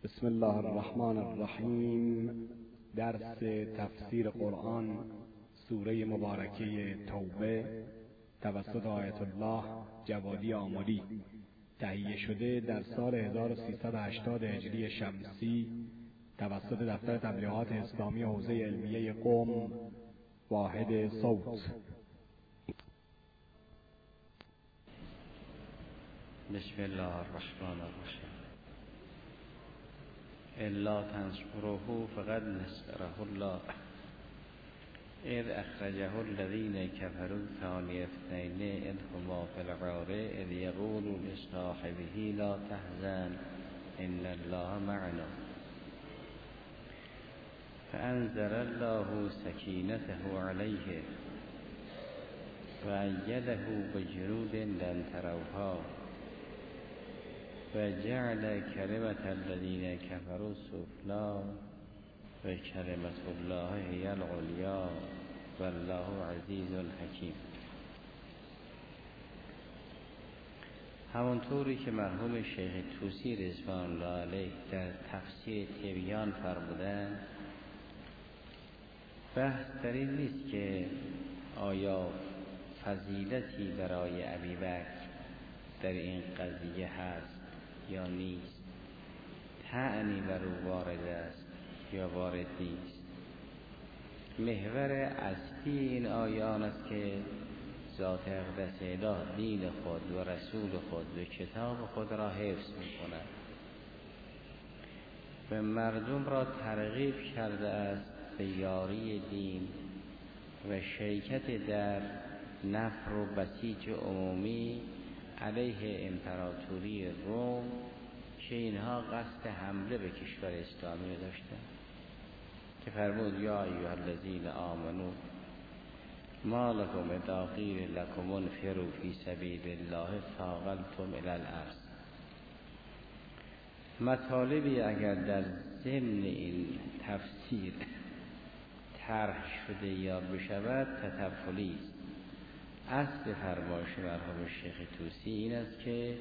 بسم الله الرحمن الرحیم. درس تفسیر قرآن سوره مبارکه توبه توسط آیت الله جوادی آملی، تهیه شده در سال 1380 هجری شمسی توسط دفتر تبلیغات اسلامی حوزه علمیه قم، واحد صوت. بسم الله الرحمن الرحیم. الا تنصروه فقد نصره الله اذ اخرجه الذين كفروا ثاني اثنين اذ هما في الغار اذ يقول لصاحبه لا تحزن ان الله معنا فانزل الله سكينته عليه وأيده بجنود لم تروها وجعل كلمة الذين كفروا السفلى وكلمة الله هي العليا والله عزیز حکیم. همانطوری که مرحوم شیخ طوسی رضوان الله علیه در تفسیر تبیان فرمودند، بحث در این نیست که آیا فضیلتی برای ابیبکر در این قضیه هست یا نیست، طعنی بر او وارد است یا وارد نیست. محور اصلی این آیان است که ذات اقدس اله دین خود و رسول خود و کتاب خود را حفظ می‌کند و مردم را ترغیب کرده است به یاری دین و شرکت در نفر و بسیج عمومی علیه امپراتوری روم که اینها قصد حمله به کشور اسلامی داشتند، که فرمود یا ایها الذین آمنوا ما لکم اذا قیل لکم انفروا فی سبیل الله ثاقلتم الی الارض. مطالبی اگر در ضمن این تفسیر طرح شده یا بشود تطفلی است. اصل فرمایش مرحوم شیخ طوسی این است که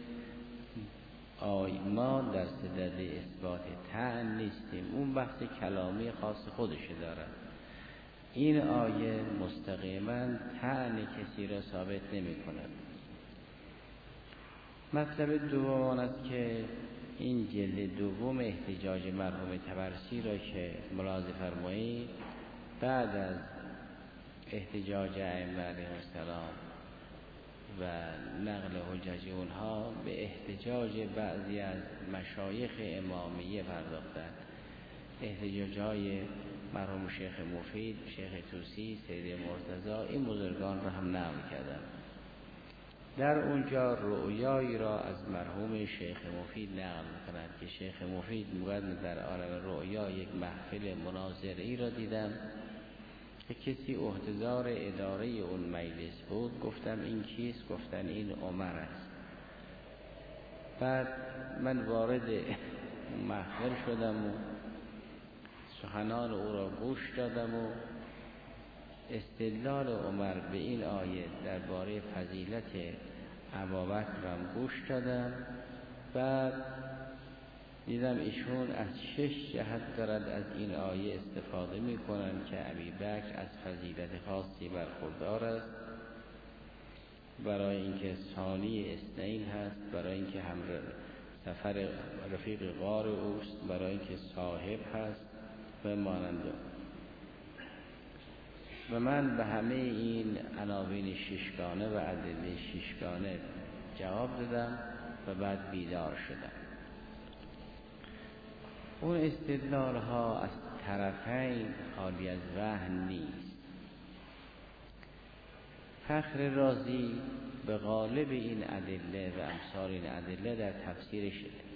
ما در صدد اثبات طعن نیستیم، اون بحث کلامی خاص خودش دارد. این آیه مستقیما طعن کسی را ثابت نمی کند. مطلب دوم آن است که این جلد دوم احتجاج مرحوم طبرسی را که ملاحظه فرمایید، بعد از احتجاج ائمه علیهم السلام و نقل حجج اونها به احتجاج بعضی از مشایخ امامیه پرداختند. احتجاجهای مرحوم شیخ مفید، شیخ طوسی، سید مرتضی، این بزرگان را هم نقل کردند. در اونجا رؤیایی را از مرحوم شیخ مفید نقل می‌کنند که شیخ مفید می‌گوید در عالم رؤیا یک محفل مناظره‌ای را دیدم که کسی عهدهدار اداره اون مجلس بود. گفتم این کیست؟ گفتن این عمر است. بعد من وارد محفل شدم و سخنان او را گوش دادم و استدلال عمر به این آیه درباره فضیلت ابوبکر را گوش دادم. بعد دیدم ایشون از 6 جهت دارد از این آیه استفاده می کنند که ابوبکر از فضیلت خاصی برخوردار است، برای اینکه ثانی اثنین هست، برای اینکه هم سفر رفیق غار اوست، برای اینکه صاحب هست و مانند. و من به همه این عناوین ششگانه و ادله ششگانه جواب دادم و بعد بیدار شدم. اون استدلال ها از طرفین خالی از وهن نیست. فخر رازی به غالب این ادله و امثال این ادله در تفسیرش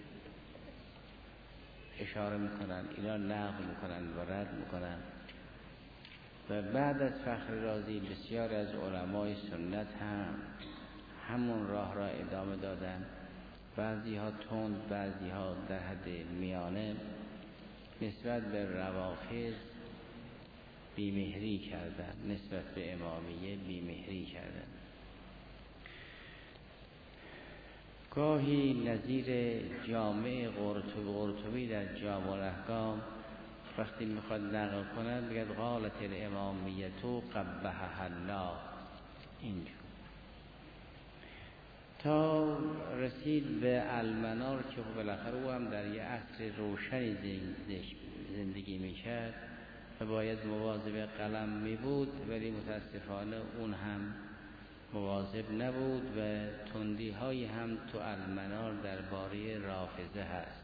اشاره میکنن، اینا نقل میکنن و رد میکنن. و بعد از فخر رازی بسیار از علمای سنت هم همون راه را ادامه دادن، بعضی ها تند، بعضی ها در حد میانه، نسبت به روافض بیمهری کردن، نسبت به امامیه بیمهری کردن. گاهی نظیر جامع قرطبی در جامع الاحکام وقتی میخواد نقل کند بگد قالت الامامیه قبحها الله، اینجور تا رسید به المنار که بالاخره او هم در یه عصر روشنی زندگی میکرد و باید مواظب قلم میبود، ولی متاسفانه اون هم مواظب نبود و تندی های هم تو المنار درباره رافضه هست.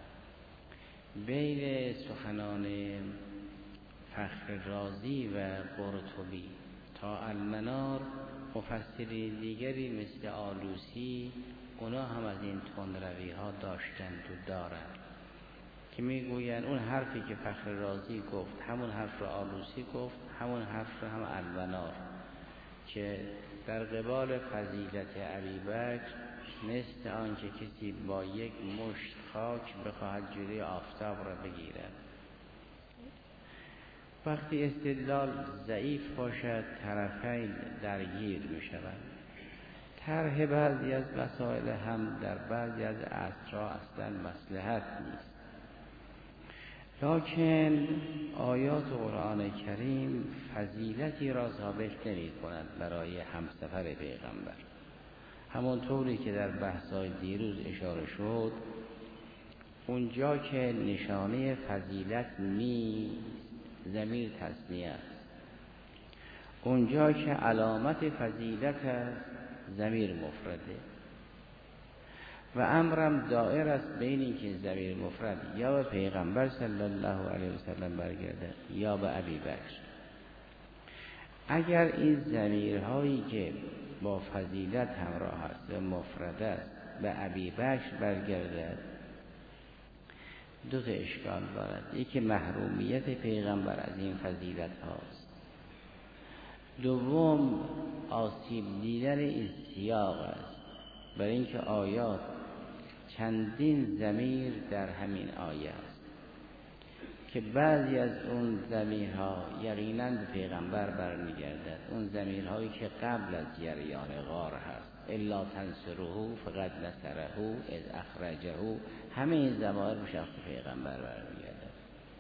بین سخنان فخر رازی و قرطبی تا المنار مفسرین دیگری مثل آلوسی اونا هم از این تندروی ها داشتند و دارند که میگویند اون حرفی که فخر رازی گفت همون حرف رو آلوسی گفت، همون حرف رو هم المنار، که در قبال فضیلت ابیبکر مثل آنکه کسی با یک مشت خاک بخواهد جلوی آفتاب را بگیرد. وقتی استدلال ضعیف باشد طرفین درگیر می شوند. طرح بعضی از مسائل هم در بعضی از عصرها اصلا مصلحت نیست. لکن آیات قرآن کریم فضیلتی را ثابت نمی کند برای همسفر پیغمبر، همونطوری که در بحث‌های دیروز اشاره شد. اونجا که نشانه فضیلت نیست ضمیر تثنیه است، اونجا که علامت فضیلت است ضمیر مفرده و امرم دائر است بین اینکه ضمیر مفرد یا به پیغمبر صلی الله علیه و سلم برگرده یا به ابیبکر. اگر این ضمیرهایی که با فضیلت همراه است و مفرد است به ابیبکر برگردد دو تا اشکال دارد. یکی محرومیت پیغمبر از این فضیلت هاست، دوم آسیب دیدن این سیاق است، برای اینکه آیات چندین ضمیر در همین آیه است که بعضی از اون ضمیرها یقینا به پیغمبر برمیگردد، اون ضمیرهایی که قبل از جریان غار هست، الا تنصروه فقد نصره اذ اخرجه، همه این ضمائر به شخص پیغمبر برمیگردد.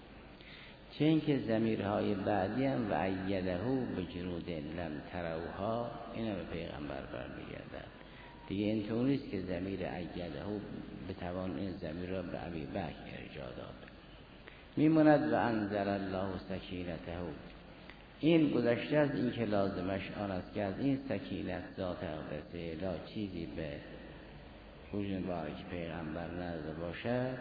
چه اینکه ضمیرهای بعدی هم و ایده بجنود لم تروها، اینا به پیغمبر برمیگردد. دیگه اینطور نیست که ضمیر ایده بتوان این ضمیر را به ابیبکر ارجاع داد. میماند و انزل الله سکینته، این گذشته از این که لازمش آن است که از این سکینت ذات اقدسه لا چیزی به وجود مبارک پیغمبر نازل باشد،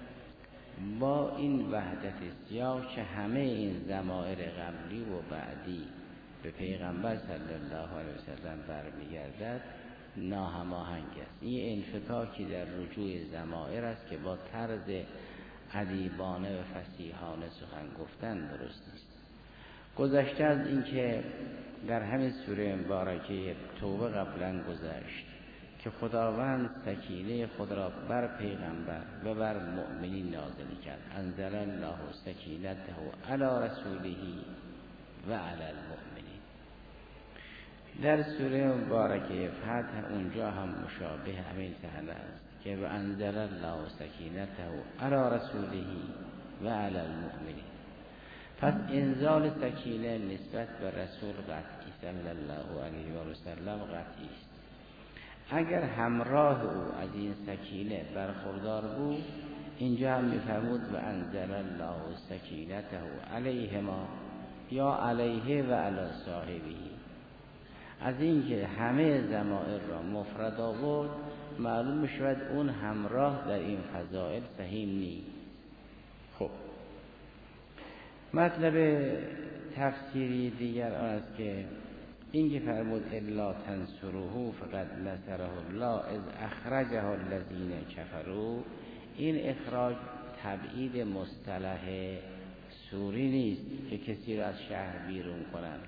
با این وحدت سیاق که همه این ضمائر قبلی و بعدی به پیغمبر صلی الله علیه وسلم برمیگردد ناهماهنگ است. این انفکاکی در رجوع ضمائر است که با طرز ادیبانه و فصیحانه سخن گفتن درست نیست. گذشته از این که در همین سوره مبارکه توبه قبلا گذشت که خداوند سکینه خود را بر پیغمبر و بر مؤمنین نازل کرد، انزل الله سکینته علی رسوله و علی المؤمنین. در سوره مبارکه فتح اونجا هم مشابه همین صحنه است که و انزل الله سکینته علی رسوله و علی المؤمنین. پس انزال سکینه نسبت به رسول قطعی صلی الله علیه و سلم قطعی است. اگر همراه او از این سکینه برخوردار بود، اینجا هم میفرمود و انزل الله سکینته علیهما یا علیه و علی صاحبه. از این که همه ضمائر را مفرد آورد معلوم میشود اون همراه در این فضائل سهیم نیست. خب مطلب تفسیری دیگر آن است که این که فرمود الا تنصروه فقد نصره الله اذ اخرجه الذین کفروا، این اخراج تبعید مصطلح سوری نیست که کسی را از شهر بیرون کنند،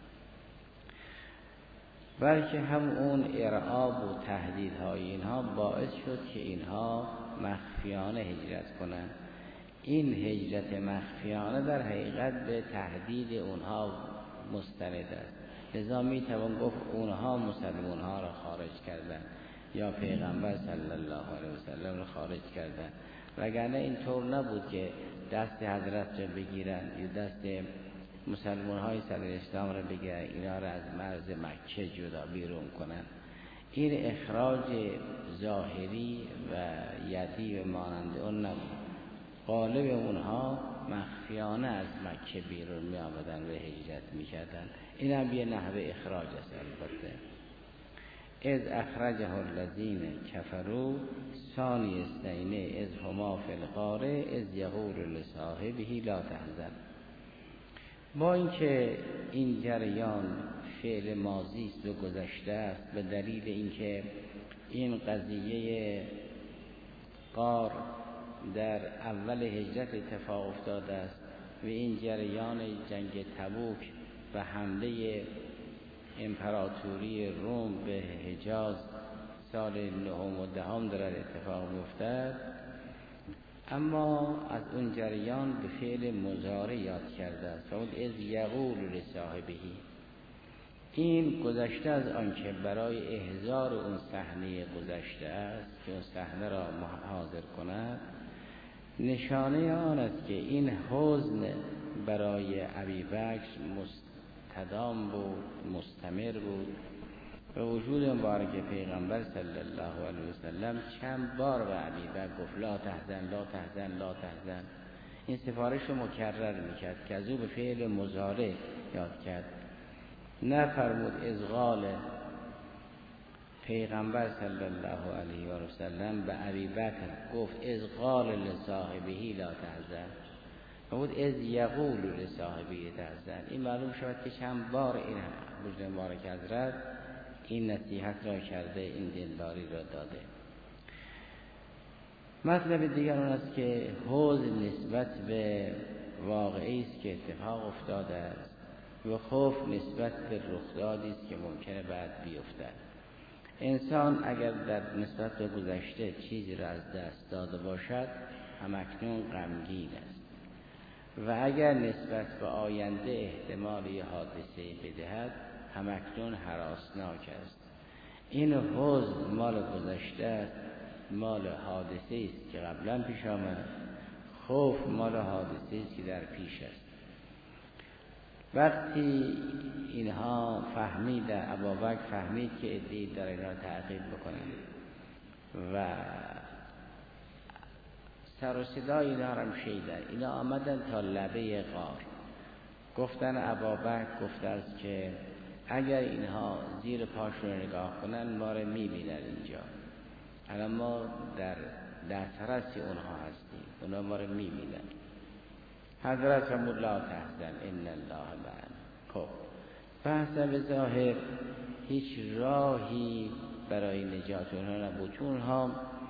بلکه هم اون ارعاب و تهدیدهای اینها باعث شد که اینها مخفیانه هجرت کنند. این هجرت مخفیانه در حقیقت به تهدید اونها مستند است، لذا می توان گفت اونها مسلمانها را خارج کردند، یا پیغمبر صلی الله علیه وسلم رو خارج کردن، وگرنه اینطور نبود که دست حضرت رو بگیرن یا دست مسلمان های سر اسلام رو بگیرن اینا رو از مرز مکه جدا بیرون کنن. این اخراج ظاهری و یدی و مانند اون نبود. غالب اونها مخفیانه از مکه بیرون می آمدن و هجرت می کردن. این هم یه نحوه اخراج است. البته اذ اخرجه الذین کفروا ثانی اثنین اذ هما فی الغار اذ یقول لصاحبه لا تحزن. با اینکه این جریان فعل ماضی است و گذشته است، به دلیل اینکه این قضیه غار در اول هجرت اتفاق افتاده است و این جریان جنگ تبوک و حمله امپراتوری روم به حجاز سال 9 و 10 دارد اتفاق می‌افتد، اما از اون جریان به فعل مضارع یاد کرده است. اون از یقول لصاحبه، این گذشته از آنکه برای احضار اون صحنه گذشته است که اون صحنه را حاضر کند. نشانه آن است که این حزن برای ابوبکر مستدام بود، مستمر بود و وجود مبارک پیغمبر صلی الله علیه وسلم چند بار به ابوبکر گفت لا تحزن لا تحزن لا تحزن. این سفارش رو مکرر میکرد که از او به فعل مضارع یاد کرد. نفرمود از قال پیغمبر صلی الله علیه و سلم به ابوبکر گفت از قال لصاحبه لا تحزن، بود از یقول لصاحبه تحزن. این معلوم شود که چند بار این وجود مبارک حضرت این نصیحت را کرده، این دلداری را داده. مطلب دیگر اون است که حزن نسبت به واقعی است که اتفاق افتاده است و خوف نسبت به رخدادی است که ممکنه بعد بیفتد. انسان اگر در نسبت به گذشته چیزی را از دست داده باشد همکنون غمگین است و اگر نسبت به آینده احتمال یه حادثه بدهد همکنون هراسناک است. این حزن مال گذشته است، مال حادثه است که قبلا پیش آمد. خوف مال حادثه است که در پیش است. وقتی اینها فهمیدن، ابوبکر فهمید که عده‌ای در اینا تعقیب بکنند و سر و صدای اینا را شنیدن، اینا آمدن تا لبه غار. گفتن ابوبکر گفته است که اگر اینها زیر پاشون نگاه کنن ما را میبینن اینجا، الان ما در دسترس اونها هستیم، اونا ما را میبینن. حضرت فرمود لا تحزن ان الله معنا. خب بحث به ظاهر هیچ راهی برای نجات اونها نبود، چون اونها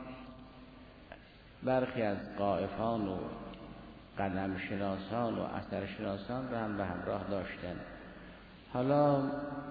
برخی از قائفان و قدم شناسان و اثر شناسان را هم به همراه داشتن. حالا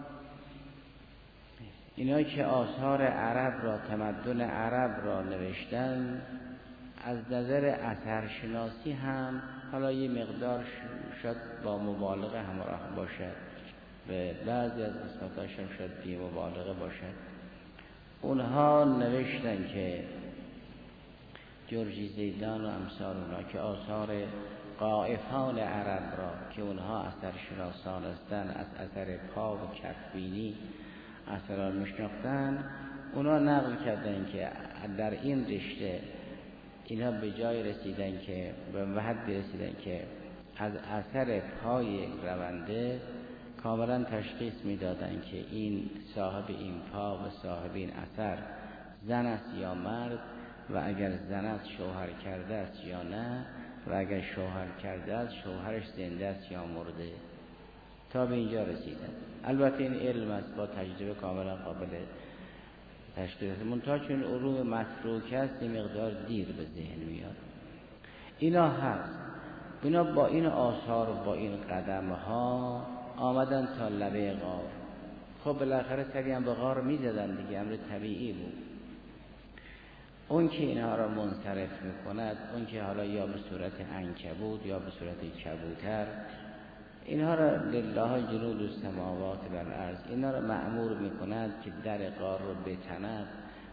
اینا که آثار عرب را، تمدن عرب را نوشتن، از نظر اثر شناسی هم حالا یه مقدار شاید با مبالغه همراه باشد، به بعضی از قسمتاش هم شاید بی مبالغه باشد. اونها نوشتن که جرجی زیدان و امثال اونها که آثار قائفان عرب را که اونها اثر شناسان هستن، از اثر پا و کفبینی اثر را میشناختن، اونا نقل کردن که در این رشته اینا به جای رسیدن که به حد رسیدن که از اثر پای رونده کاملا تشخیص میدادن که این صاحب این پا و صاحب این اثر زن است یا مرد، و اگر زن است شوهر کرده است یا نه، و اگر شوهر کرده است شوهرش زنده است یا مرده. تا به اینجا رسیدن. البته این علم است، با تجربه کاملا قابل تشخیص است، منتها چون علوم متروک است این مقدار دیر به ذهن میاد. اینا هست، اینا با این آثار و با این قدم ها آمدن تا لبه غار. خب بالاخره سری هم به غار میزدن دیگه، امر طبیعی بود. اون که اینها را منصرف میکند، اون که حالا یا به صورت عنکبوت یا به صورت کبوتر، اینها را لله جنود السماوات والارض، اینها را مأمور میکند که در غار رو بتند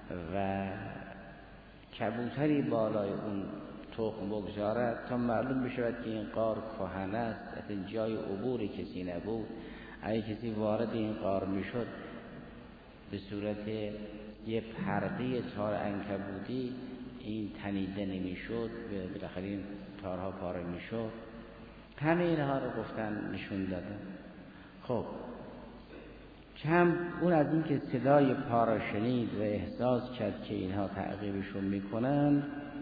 و کبوتری بالای اون تخم بگذارد تا معلوم بشود که این غار کهنه است، اصلا جای عبور کسی نبود. اگه کسی وارد این غار میشد به صورت یه پرده تار عنکبوتی این تنیده نمیشد، بالاخره این تارها پاره میشد. همه اینها رو گفتن، نشون دادن. خب کم اون از این که صدای پا را شنید و احساس کرد که اینها تعقیبشون میکنن،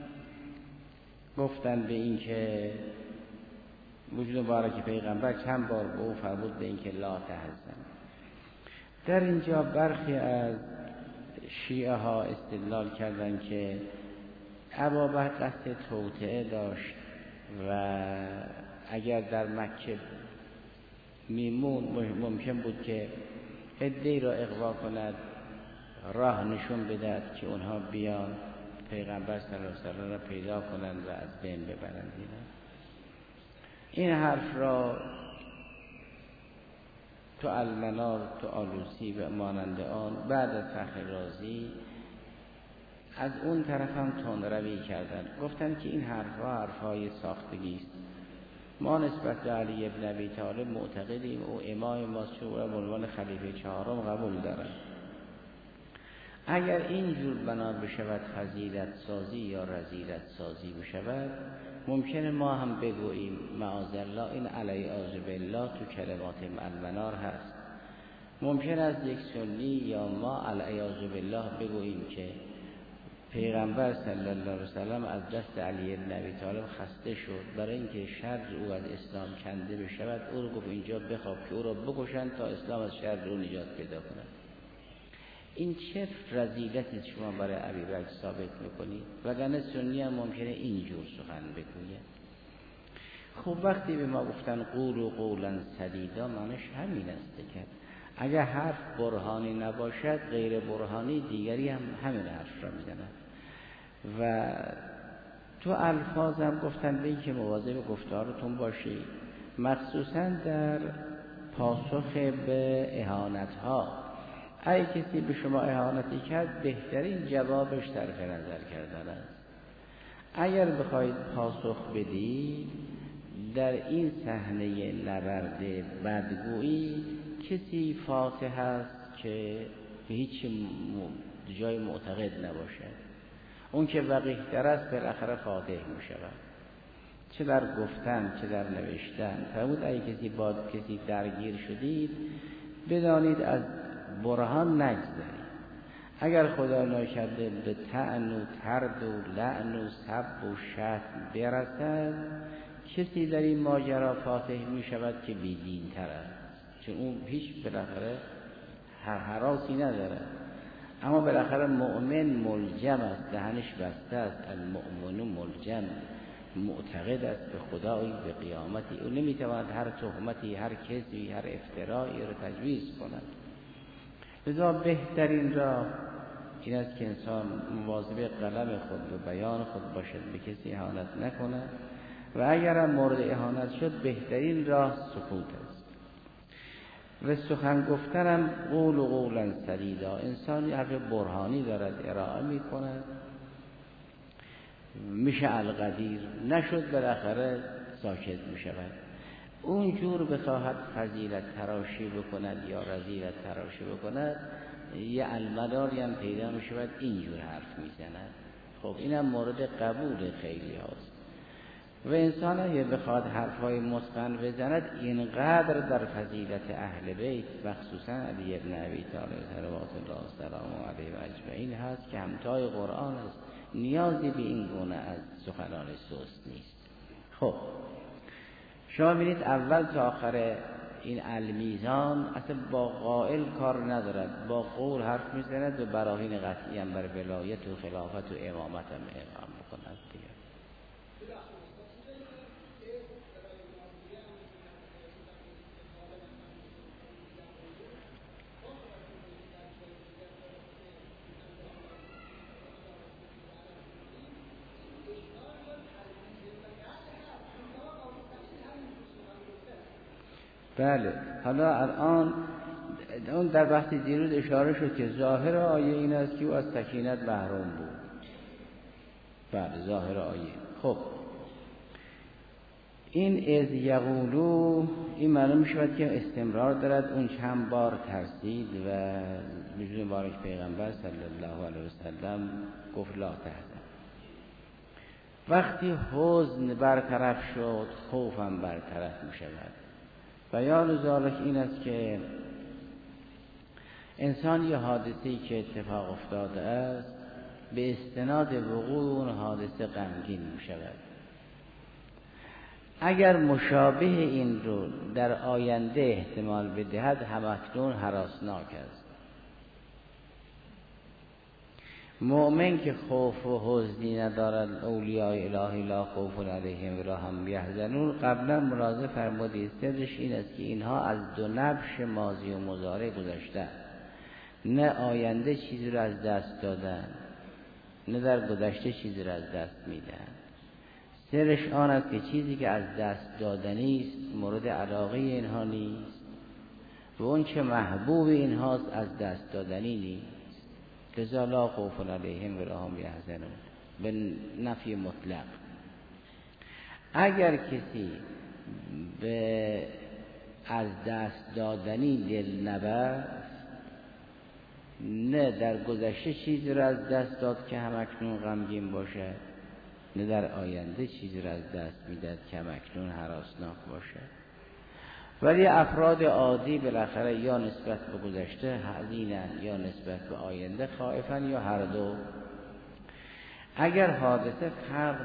گفتن به این که وجود مبارک پیغمبر چند بار به او فرمود به این که لا تحزن. در اینجا برخی از شیعه ها استدلال کردند که ابابکر قصد توطئه داشت و اگر در مکه میمون ممکن بود که عده‌ای را اغوا کند، راه نشون بدهد که اونها بیان پیغمبر صلی الله علیه و سلم را پیدا کنند و از بین ببرند. این حرف را تو المنار، تو آلوسی و مانند آن بعد از فخر رازی از اون طرف هم تندروی کردند. گفتند که این حرفهای ساختگی است. ما نسبت به علی ابن ابی طالب معتقدیم او امام ماست و به عنوان خلیفه چهارم قبول دارد. اگر اینجور بنا بشود فضیلت سازی یا رذیلت سازی بشود، ممکنه ما هم بگوییم معاذالله این علی اعوذ بالله تو کلمات المنار هست. ممکن است یک سنی یا ما علی اعوذ بالله بگوییم که پیغمبر صلی الله علیه و سلم از دست علی ابن ابی طالب خسته شد، برای اینکه شر او از اسلام کنده بشود او رو گفت اینجا بخواب که او را بکشند تا اسلام از شر او نجات پیدا کند. این چه رذیلتی شما برای ابوبکر ثابت میکنید؟ وگرنه سنی هم ممکنه اینجور سخن بگوید. خب وقتی به ما گفتن قولوا قولا سدیدا، معنیش همین است که اگر حرف برهانی نباشد غیر برهانی دیگری هم همین حرف را میزنند. و تو الفاظم گفتن به این که مواظب گفتارتون باشید، مخصوصا در پاسخ به اهانت ها. اگه کسی به شما اهانتی کرد بهترین جوابش صرف نظر کردن است. اگر بخواید پاسخ بدید در این صحنه نبرد بدگویی کسی فاتح است که به هیچ جای معتقد نباشد. اون که وقیح تر است بالاخره فاتح می شود، چه در گفتن چه در نوشتن. فرمود اگه کسی با کسی درگیر شدید بدانید از برهان نگذارید. اگر خدا ناکرده به طعن و طرد و لعن و سب و شتم برسد، کسی در این ماجرا فاتح می شود که بی‌دین تر است، چون اون هیچ بالاخره هراسی نداره. اما بالاخره مؤمن ملجم است، دهنش بسته است. المؤمن ملجم، معتقد است به خدایی، به قیامتی. او نمیتواند هر تهمتی، هر کذبی، هر افترایی رو تجویز کند. لذا بهترین راه این است که انسان مواظب قلم خود و بیان خود باشد، به کسی اهانت نکند و اگر هم مورد اهانت شد بهترین راه سکوت است. و سخن گفتنم قول و قولا سدیدا، انسان حرف برهانی دارد ارائه می کند، میشه القدیر، نشد بالاخره ساکت می شود. اونجور بخواهد فضیلت تراشی بکند یا رذیلت تراشی بکند، یه المداری هم پیدا می شود اینجور حرف می زند. خب اینم مورد قبول خیلی هاست. و انسان اگه بخواد حرفای متقن بزند اینقدر در فضیلت اهل بیت مخصوصا علی ابن ابی طالب صلوات الله وسلام علیه و اجمعین هست که همتای قرآن است، نیازی به این گونه از سخنان سست نیست. خب شما ببینید اول تا آخر این المیزان اصلا با قائل کار ندارد، با قول حرف میزند و براهین قطعی هم بر ولایت و خلافت و امامت هم اعلام میکند دیگه. بله، حالا الان اون در بحث دیروز اشاره شد که ظاهر آیه این است که او از سکینت محروم بود. بله ظاهر آیه. خب این از یقولو این معلوم شود که استمرار دارد. اون چند بار ترسید و وجود مبارک پیغمبر صلی الله علیه وسلم گفت لا تحزن. وقتی حزن برطرف شد خوفم برطرف می شود. بیان ذالک این است که انسان یه حادثه‌ای که اتفاق افتاده است به استناد وقوع اون حادثه غمگین می شود. اگر مشابه این رو در آینده احتمال بدهد همکنون هراسناک است. مؤمن که خوف و حزنی ندارد، اولیاء الهی لا خوف علیهم ولا هم یحزنون، قبلا ملاحظه فرمودید سرش این است که اینها از دو نبش ماضی و مضارع گذشته، نه آینده چیزی را از دست دادن نه در گذشته چیزی را از دست میدن. سرش آن است که چیزی که از دست دادنی است مورد علاقه اینها نیست و اون چه محبوب اینهاست از دست دادنی نیست. لذا لا خوف علیهم ولا هم یحزنون به نفی مطلق. اگر کسی به از دست دادنی دل نبست، نه در گذشته چیزی را از دست داد که همکنون غمگین باشد، نه در آینده چیزی را از دست میداد که همکنون هراسناک باشد. ولی افراد عادی بالاخره یا نسبت به گذشته حزینن یا نسبت به آینده خائفن یا هر دو. اگر حادثه فرق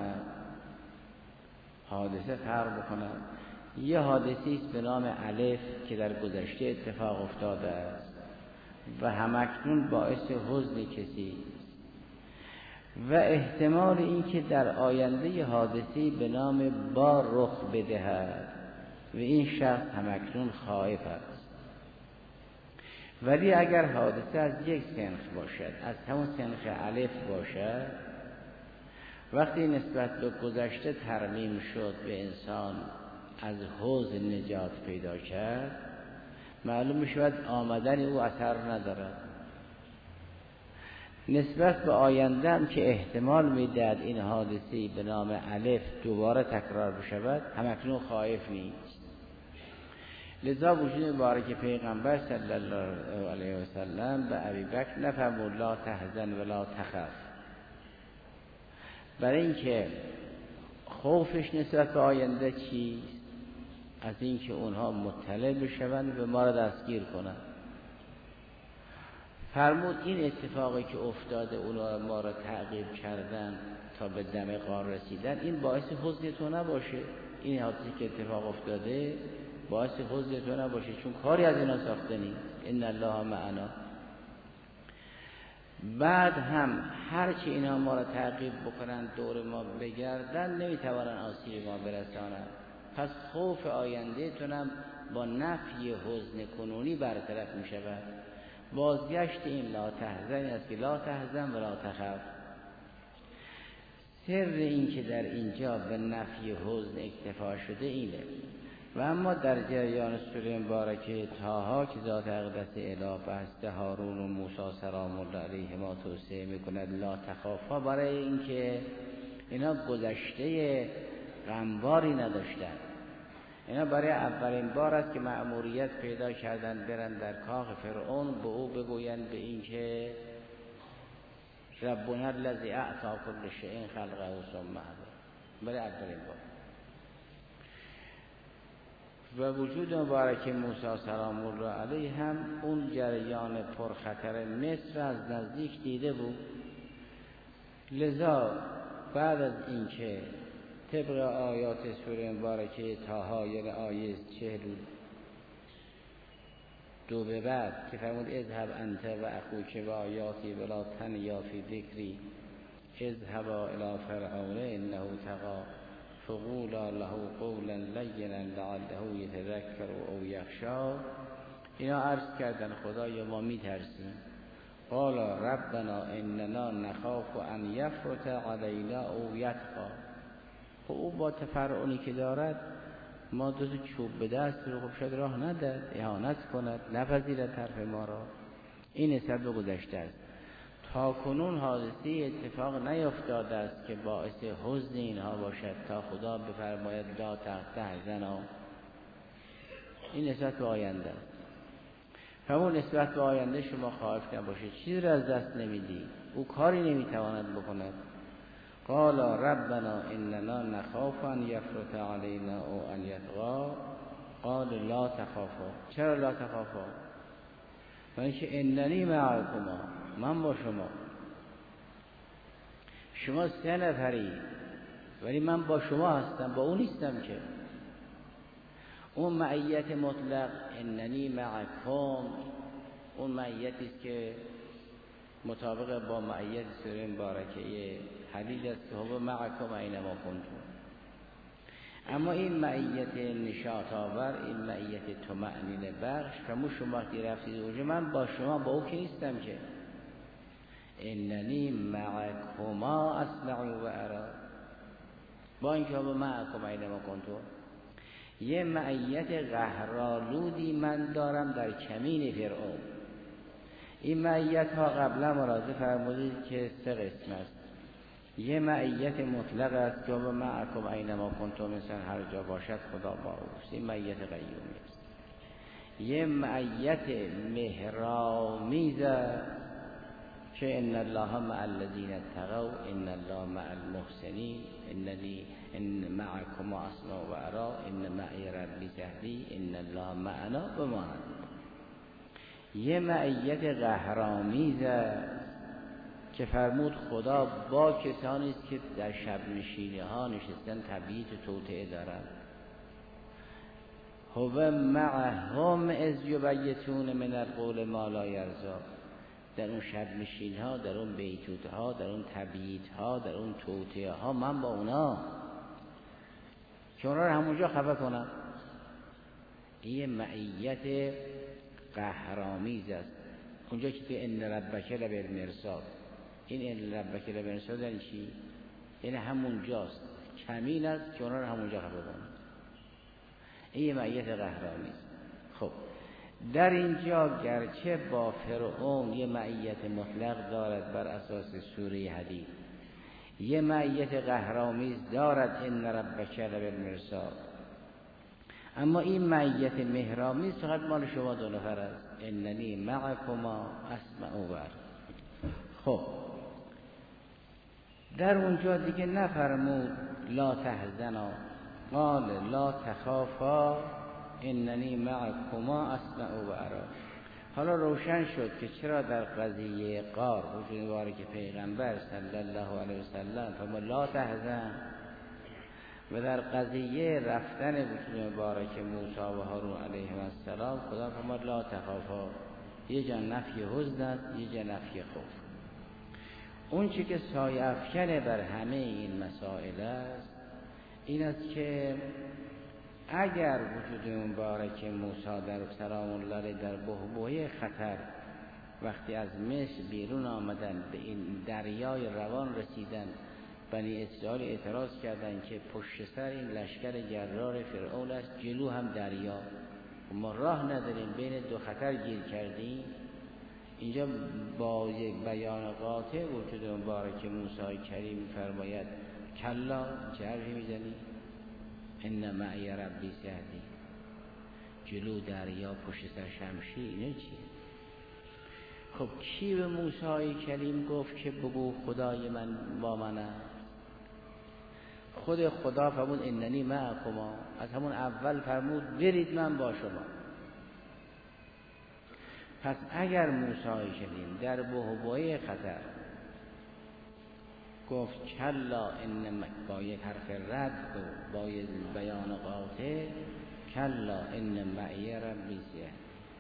بکنه یه حادثی است به نام الف که در گذشته اتفاق افتاده است و همکنون باعث حزن کسی و احتمال اینکه در آینده یه حادثی به نام با رخ بدهد و این شخص همکنون خائف است. ولی اگر حادثه از یک سنخ باشد، از همون سنخ الف باشد، وقتی نسبت به گذشته ترمیم شد به انسان از حزن نجات پیدا کرد، معلوم می‌شود آمدن او اثر ندارد. نسبت به آینده هم که احتمال میداد این حادثی به نام الف دوباره تکرار بشود، همکنون خائف نیست. لذا وجود مبارک پیغمبر صلی الله علیه و سلم به ابوبکر نفرمود لا تحزن ولا تخف، برای اینکه خوفش نسبت به آینده چیست؟ از اینکه اونها مطلع بشوند و ما را دستگیر کنند. فرمود این اتفاقی که افتاده اونا ما را تعقیب کردن تا به دم غار رسیدن، این باعث حزن تو نباشه. این حادثه که اتفاق افتاده باعث حزن تو نباشه، چون کاری از اینا ساخته نیست. ان الله معنا. بعد هم هرچی اینا ما را تعقیب بکنن دور ما بگردن نمیتوانن آسیب ما برسانن. پس خوف آینده تونم با نفی حزن کنونی برطرف می شود. بازگشت این لا تحزن است که لا تحزن ولا تخف. سر این که در اینجا به نفی حزن اکتفا شده اینه. و اما در جریان سوره مبارکه طه که ذات اقدس اله بحث هارون و موسی سلام الله علیهما توصیه میکند لا تخافا، برای اینکه اینا گذشته غمباری نداشتن. اینا برای اولین بار است که مأموریت پیدا کردن برن در کاخ فرعون به او بگویند به این که ربنا الذی اعطی کل شیء خلقه ثم هدی، برای اولین بار. و وجود مبارک موسی سلام الله علیه هم اون جریان پرخطر مصر از نزدیک دیده بود. لذا بعد از اینکه طبق آیات سوره مبارکه طه یعنی آیه 42 به بعد که فرمود اذهب انت و اخوک و آیاتی ولا تنیا فی ذکری اذهبا الی فرعون انه طغی فقولا له قولا لینا لعله یتذکر او یخشی. اینا عرض کردن خدایا ما میترسیم. قال ربنا اننا نخاف ان یفرط علینا او یطغی. او با تفرعنی که دارد ما دو تا چوب به دست رو خب شاید راه ندهد، اهانت کند، نپذیرد حرف ما را. این نسبت به گذشته است. تا کنون حادثه اتفاق نیفتاده است که باعث حزن اینها باشد تا خدا بفرماید لا تحزنوا. این نسبت به آینده است. همون نسبت به آینده شما خائف نباشید، چیزی را از دست نمیدی، او کاری نمیتواند بکند. قال ربنا اننا نخاف ان یفرط علینا او ان یطغى قال لا تخافا. چرا لا تخافا؟ یعنی که اننی معکما، من با شما 3 نفری ولی من با شما هستم، با اون نیستم که. اون معیت مطلق اننی معکم، اون معیتی است که مطابق با معیت سوره مبارکه حدید است که هو معکم اینما کنتم. اما این معیت نشاط آور، این معیت طمأنینه بخش، شما وقتی رفتید اونجا من با شما، با او که نیستم که. اننی معکما اسمع و ارا، با اینکه هو معکم اینما کنتم. یه معیت قهرآلودی من دارم در کمین فرعون. این معیت ها قبلا ملاحظه فرمودید که 3 قسم است. یه معیت مطلق است که با معکم اینما کنتم، مثلا هر جا باشد خدا با اوست، این معیت قیومی است. یه معیت مهرآمیز که ان الله مع الذین اتقوا ان الله مع المحسنین اننی ان معکم اسمع و ارا ان معی ربی سهدی ان الله معنا بما. یه معیت قهرآمیز که فرمود خدا با کسانی است که در شب نشینی ها نشستن تبییت و توطئه دارند. هو معهم اذ یبیتون من القول ما لا یرضی. در اون شب نشین ها، در اون بیتوت ها، در اون تبییت ها، در اون توطئه ها، من با اونا که اونا رو همونجا خفه کنم. این معیت قهرآمیز است. اونجا که تو ان ربک لبالمرصاد، این ان ربک لبالمرصاد یعنی چی؟ یعنی همونجاست، کمین است که اونا رو همونجا خفه کنم. این معیت قهرآمیز. خب در اینجا گرچه با فرعون یه معیت مطلق دارد بر اساس سوره حدید، یه معیت قهرآمیز دارد ان ربک لبالمرصاد، اما این معیت مهرآمیز فقط مال شما 2 نفر است. اننی معکما اسمع و ارا. خب در اونجا دیگه نفرمود لا تحزنا، قال لا تخافا اننی معکما اسمع و ارا. حالا روشن شد که چرا در قضیه غار وجود مبارک پیغمبر صلی الله علیه و سلم فرمود لا تحزن، و در قضیه رفتن وجود مبارک موسی و هارون علیه السلام خدا فرمود لا تخافا. یه جا نفی حزن است، یه جا نفی خوف. اون چی که سایه افکنه بر همه این مسائل است این است که اگر وجود مبارک موسی در سلام الله در بحبوحه خطر وقتی از مصر بیرون آمدن به این دریای روان رسیدن، بنی اسرائیل اعتراض کردند که پشت سر این لشکر جرار فرعون است، جلو هم دریا، ما راه نداریم، بین 2 خطر گیر کردیم. اینجا با یک بیان قاطع وجود مبارک موسی کریم فرماید کلا، چه حرفی میزنی؟ ان معی ربی سهدی. جلو دریا، پشت سر شمشیر، اینه چیه؟ خب کی به موسی کریم گفت که بگو خدای من با من است؟ خود خدا فرمود اننی معکما، از همون اول فرمود برید من با شما. پس اگر موسی کریم در بحبوحه خطر گفت کلا ان، با یک حرف رد و با یک بیان قاطع کلا ان معی ربی سهدی،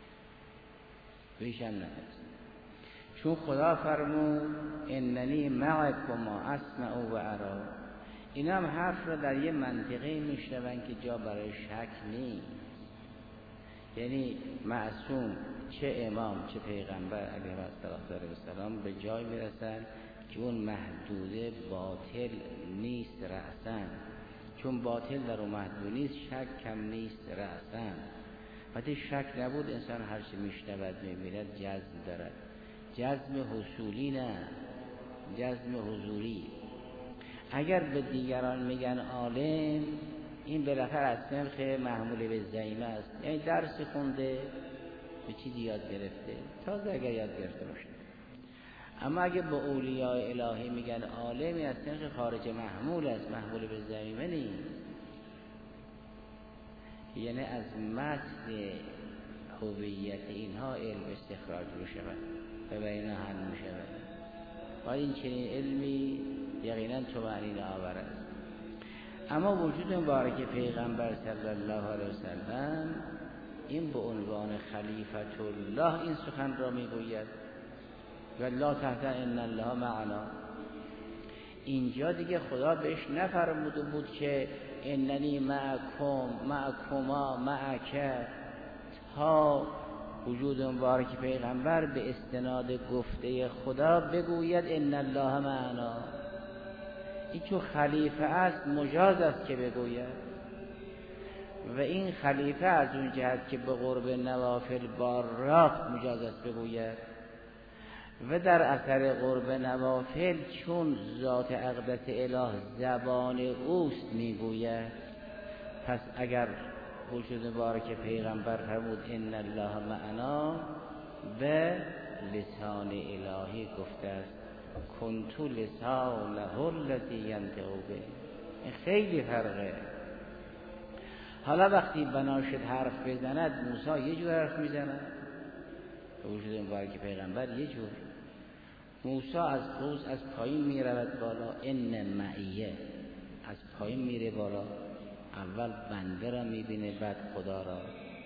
بیشم نفس، چون خدا فرمود اننی معکما اسمع و ارا. اینا هم حرف را در یه منطقه میشنون که جا برای شک نیست. یعنی معصوم چه امام چه پیغمبر علیه السلام به جای میرسن که اون محدوده باطل نیست رأسن، چون باطل در او محدود نیست، شک کم نیست رأساً. وقتی شک نبود انسان هر چه میشنود میبیند جزم دارد، جزم حصولی نه، جزم حضوری. اگر به دیگران میگن عالم، این بالاخره از سنخ محمول به زعیمه است، یعنی درس خونده، به چیزی یاد گرفته، تازه اگر یاد گرفته باشه. اما اگه به اولیاء الهی میگن عالمی، از سنخ خارج محمول است، محمول به زعیمه نیست، یعنی از متن هویت اینها علم استخراج می شود و بینا حل می شود. و این چنین علمی یقینا طمأنینه آور است. اما وجود مبارک پیغمبر صلی الله علیه وسلم این به عنوان خلیفت الله این سخن را می گوید و لا تحزن ان الله معنا. اینجا دیگه خدا بهش نفرموده بود که اننی معکما معک، تا وجود مبارک پیغمبر به استناد گفته خدا بگوید ان الله معنا. این چون خلیفه است مجاز است که بگوید، و این خلیفه از اون جهت که به قرب نوافل بارات مجاز است بگوید، و در اثر قرب نوافل چون ذات اقدس اله زبان اوست میگوید. پس اگر وجود مبارک پیغمبر فرمود ان الله معنا، به لسان الهی گفته است کنت لسانه الذی ینطق به. این خیلی فرقه. حالا وقتی بنا شد حرف بزند، موسی یه جور حرف میزند، وجود مبارک پیغمبر یه جور. موسی از قوس از پایین می رود بالا، ان معیه، از پایین میره بالا، اول بنده را میبینه بعد خدا را.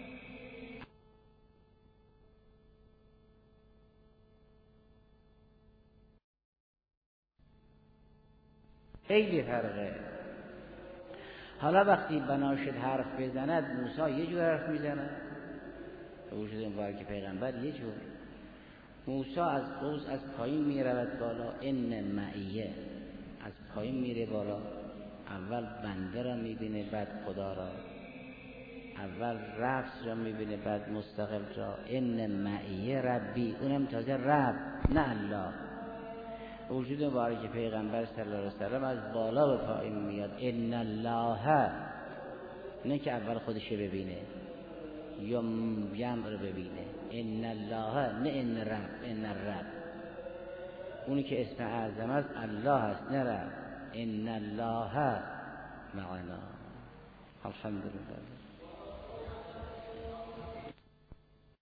خیلی فرقه. حالا وقتی بنا شد حرف بزند، موسی یه جور حرف میزند، وجود مبارک پیغمبر یه جور. موسی از قوس از پایین می رود بالا، ان معیه، از پایین میره بالا، اول بنده را میبینه بعد خدا را، اول رفس را میبینه بعد مستقل را. ان معیه ربی، اونم تازه رب نه الله. وجود مبارک پیغمبر صلی الله علیه وسلم از بالا به پایین میاد، ان الله، نه که اول خودش ببینه یا یمر رو ببینه، ان الله، نه ان رب، ان رب اونی که اسم اعظم است الله است نه رب. ان الله معنا. الحمدلله.